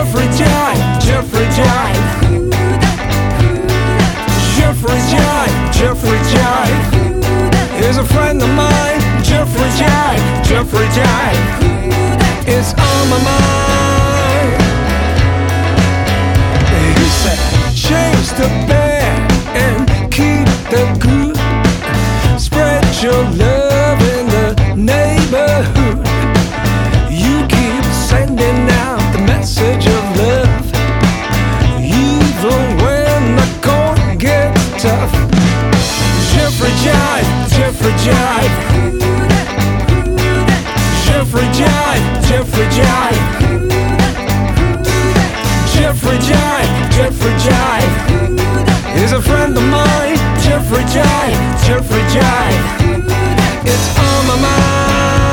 Jeffrey Jive, Jeffrey Jive. Jeffrey Jive, Jeffrey Jive is a friend of mine. Jeffrey Jive, Jeffrey Jive is on my mind. He said, change the bad and keep the good. Spread your love in the neighborhood. You keep sending out the message of love, even when the going gets tough. Jeffrey Jive, Jeffrey Jive. Jeffrey Jive, Jeffrey Jive. Jeffrey Jive, Jeffrey Jive is a friend of mine. Jeffrey Jive, Jeffrey Jive, it's on my mind.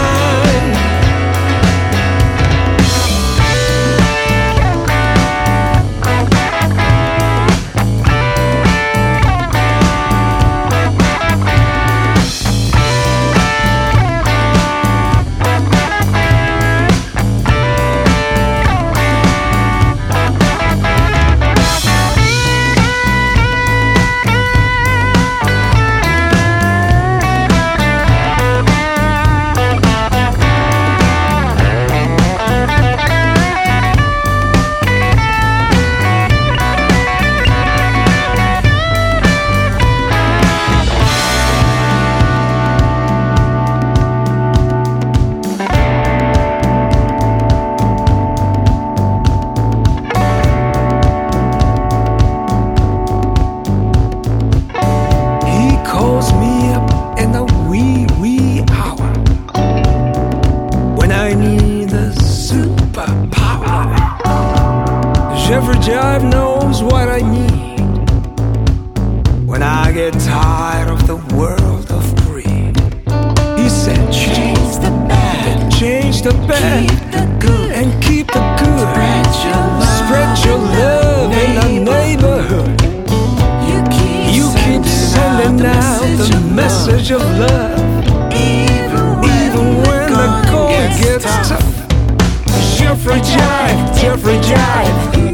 Jeffrey Jive knows what I need when I get tired of the world of greed. He said, change the bad, change the bad, keep the good, and keep the good. Spread your love in the neighborhood. You keep sending out the message of love, even when the going gets tough. Jeffrey Jive, Jeffrey Jive.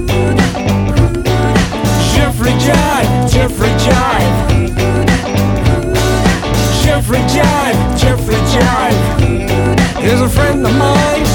Jeffrey Jive, Jeffrey Jive. Jeffrey Jive, Jeffrey Jive is a friend of mine.